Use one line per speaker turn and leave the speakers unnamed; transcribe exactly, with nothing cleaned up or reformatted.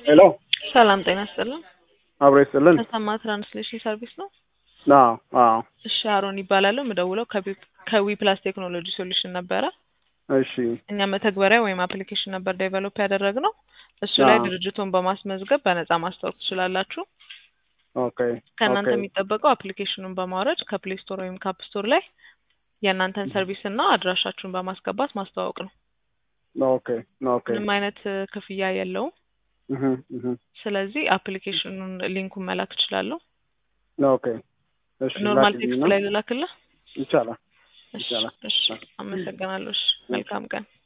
ሄሎ
ሰላም ጤና ይስጥልን።
አብሮ ይስጥልን።
ተሰማ ትራንስሌሽን ሰርቪስ ነው?
አዎ አዎ።
እሺ አሮን ይባላል። ምደውለው ከዊ ፕላስ ቴክኖሎጂ ሶሉሽን ነበረ።
እሺ
እኛ መተግበሪያ ወይም አፕሊኬሽን ነበር ዴቨሎፕ ያደረግነው። እሱ ላይ
አዎ።
ድርጅቱን በማስመዝገብ በነፃ ማስተዋወቅ ትችላላችሁ።
ኦኬ
ከእናንተ
ኦኬ
የሚጠበቀው አፕሊኬሽኑን በማውረድ ከፕሌይ ስቶር ወይም ከአፕ ስቶር ላይ የእናንተን ሰርቪስ እና አድራሻችሁን በማስገባት ማስተዋወቅ ነው።
ኦኬ ኦኬ
ምንም አይነት ክፍያ የለውም።
እህ እህ
ስለዚህ አፕሊኬሽኑን ሊንኩን መላክ እችላለሁ።
ኦኬ እሺ
ኖርማል
ላኪልኝ
ቴክስት
ነው
ላይ ልላክልህ?
ይቻላል
እሺ
ይቻላል።
እሺ አመሰግናለሁ። እሺ መልካም ቀን።